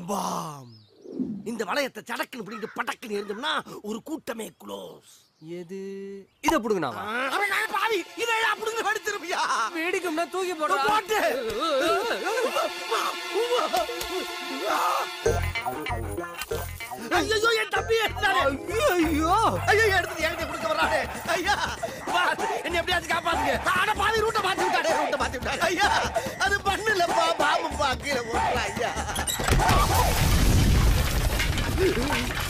Bomb. இந்த வளையத்தை சடக்குன்னு பிடிக்கிட்டு படக்குன்னு இருந்தோம்னா ஒரு கூட்டமே க்ளோஸ். எது இத புடுங்கனாவா? பாவி இத புடுங்க படுத்துருப்பியா? வேடிக்கும்னா தூக்கி போடு. போட்டு. ஐயோ என் தம்பி எடுத்தானே. ஐயோ ஐயோ எடுத்து என்கிட்ட கொடுக்க வரானே. ஐயா பாஸ் என்ன எப்படியாச்சும் காப்பாத்துங்க. அட பாவி ரூட்ட மாத்தி விட்டானே. ரூட்ட மாத்தி விட்டானே. ஐயா அது பண்ணலப்பா பாம்பு பாக்கீர போடுறா ஐயா.